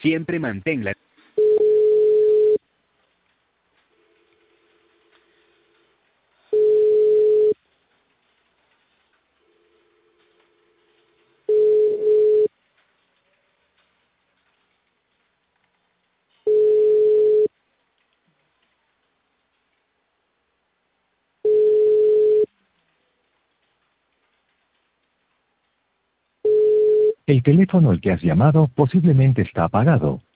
Siempre manténla. El teléfono al que has llamado posiblemente está apagado.